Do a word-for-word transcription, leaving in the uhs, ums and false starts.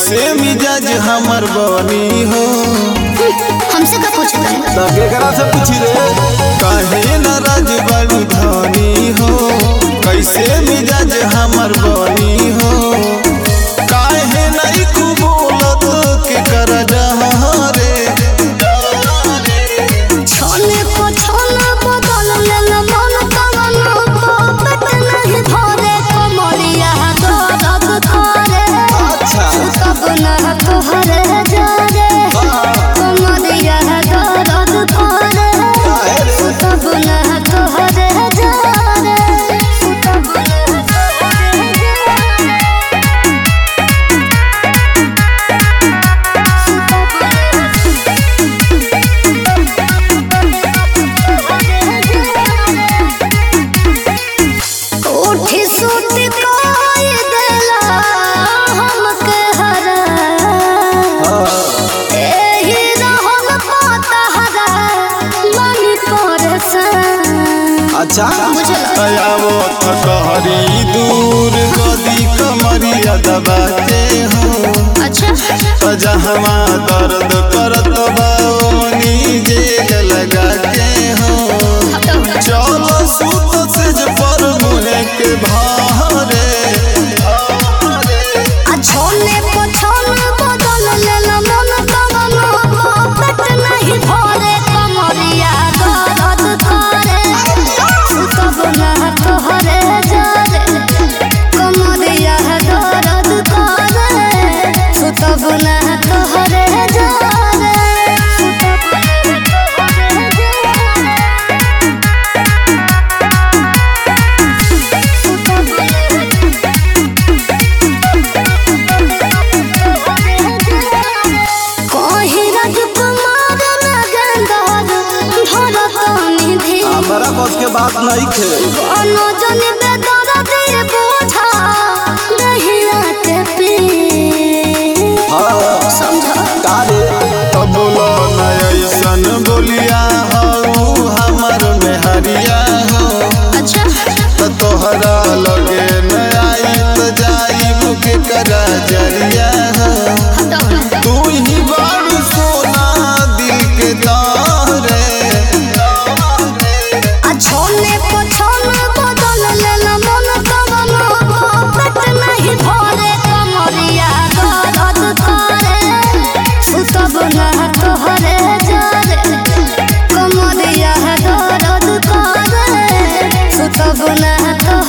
कैसे मिजाज हमर बनी हो। हमसे का पूछता है? केकरा से पूछी रे? काहे नाराज बड़ी धनी हो, कैसे मिजाज हमर बनी हो। काहे नहीं खूब बोलत के कर जहाँ रे। छोने को छोना बदल लेला मन कवनो को पेट नहीं भरे कमरिया दर्द करे। अच्छा कब ना तोहरे जारे कमरिया दर्द करे। कब ना तोहरे जारे कब ना तोहरे उठी सूती कोई देला हमके हरा। एही रहल पाता हरा मन परेशान। अच्छा बुझला? तयावो थकहरी दूर गदी कमरिया दबा के हो। अच्छा जहवा दर्द करत बानी जेल लगा के हो। चलो सूत से पर मुहे के भारे। आ छोने को छोना बदल लेला मन कवनो को पेट नहीं भरे कमरिया दर्द करे। कब ना तोहरे जारे कमरिया दर्द करे। कब ना तोहरे जारे हमारा बस के बात नहीं खे। कोनो जन बेदरा दे बोझा नहीं आते पे। हाँ समझा तारे तो बोलो न ऐसन बोलिया हो हमर मेहरिया हो। अच्छा तो तोहरा लगे न आई तो जाई के करा जरिया हो। तू ही बारू सोना दिल के तारे। आ छोने को छोना बदल लेला मन कवनो को पेट नहीं भरे कमरिया दर्द करे। कब ना तोहरे जारे कमरिया दर्द करे। कब ना